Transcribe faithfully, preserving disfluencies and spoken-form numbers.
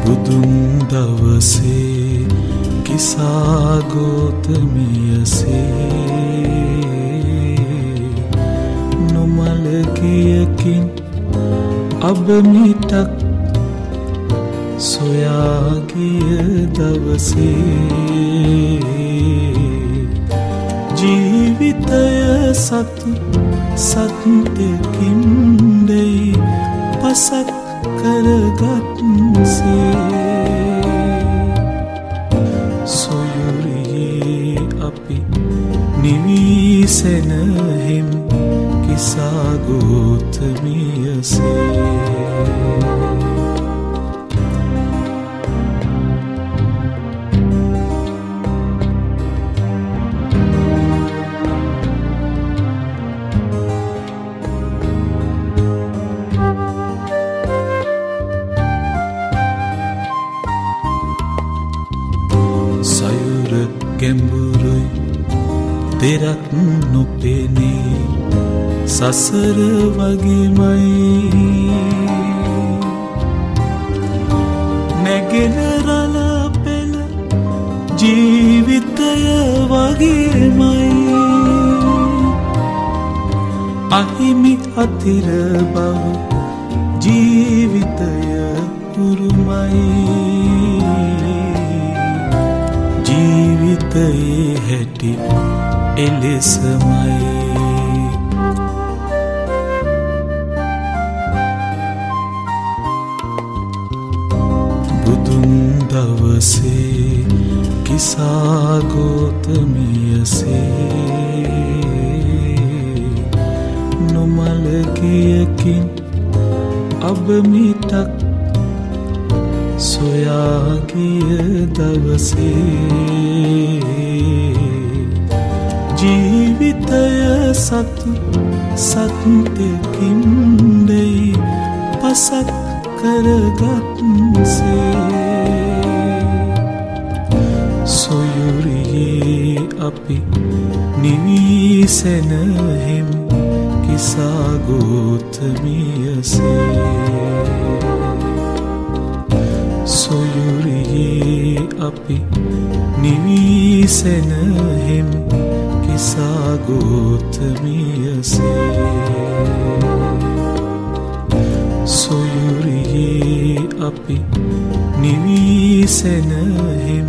බුදුන් දවසේ කිසා ගෝතමියසේ නොමල ගියකින් අබමිටක් සොයා ගිය දවසේ ජීවිතය සතු සත්‍යකින් දෙයි පසක් කරගත්සේ සොයුරියේ අපි නිවිසෙනහෙම් කිසා ගෝතමියසේ ගැඹුරුයි දෙරක් නොපෙනේ සසර වගේමයි නැගෙන රළ පෙළ ජීවිතය වගේමයි අහිමි අතිර බව ජීවිතය උරුමයි ජීවිතයේ හැටි එලෙසමයි බුදුන් දවසේ කිසා ගෝතමියසේ නොමල ගියකින් අබමිටක් සොයා ගිය දවසේ ජීවිතය සතු සත්‍යකින් දෙයි පසක් කරගත්සේ සොයුරියේ අපි නිවිසෙනහෙම් කිසා ගෝතමියසේ සොයුරියේ අපි නිවිසෙනහෙම් කිසා ගෝතමියසේ සොයුරියේ අපි නිවිසෙනහෙම්